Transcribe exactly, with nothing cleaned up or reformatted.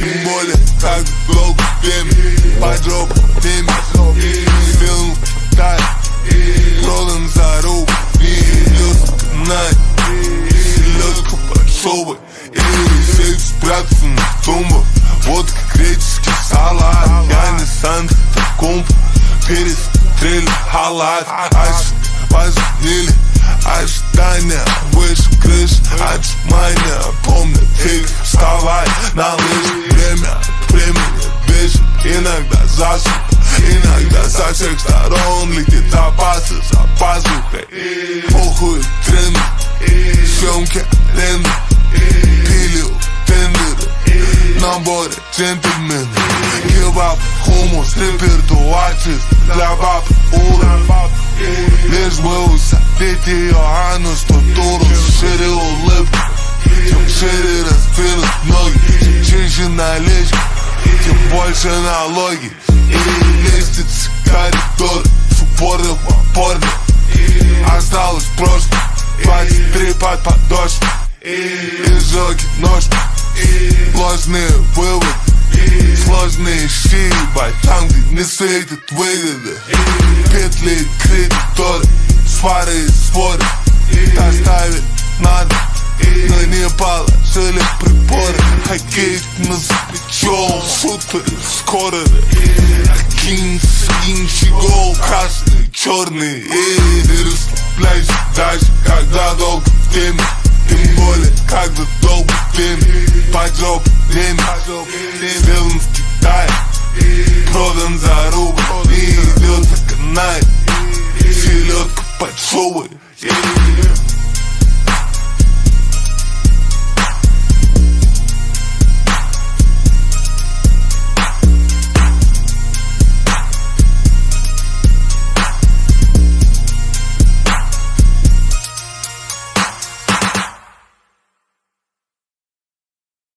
Тем более, так долго время под жопу теме. Film так, продан за руку. Лёдка знает, селёдка под шубой. И сейф спрятан в тумбах. Водка, греческий салат. Я не Санта Комп, перестрелю халат. Аж позвонили, ожидания выше крыш. Отжимания, помню, ты вставай на лыжи. Время от времени бежит, иногда засух. Иногда со всех сторон летит опасы за пазухой. Похуй тренды, съемки аренды. Пилил тендеры, наборы джентльмены. Кебаб, хумус, репертуар чист для баб ура. Лишь бы усадить ее анус по туру. Шире улыбки, чем шире раздвинут ноги. Чем чище наличка, тем больше налоги. И лестницы, коридор, с упорным опорным. Осталось просто двадцать три под подошвой. Изжоги ножки, сложные выводы. Сложные щи, ебать, там, где не светит выгоды. Петли, кредиторы, свары и споры. Доставить надо, но не положили приборы. Хоккей на плечом, супер скоро. Кинь, инчи, гол, красный, черный. И ты расслабляйся даже, когда долго в теме. Тем более, когда долго в теме. Под жопу время, сделан в Китае. Продан за рубль, и идет на канале. Селедка под шубой.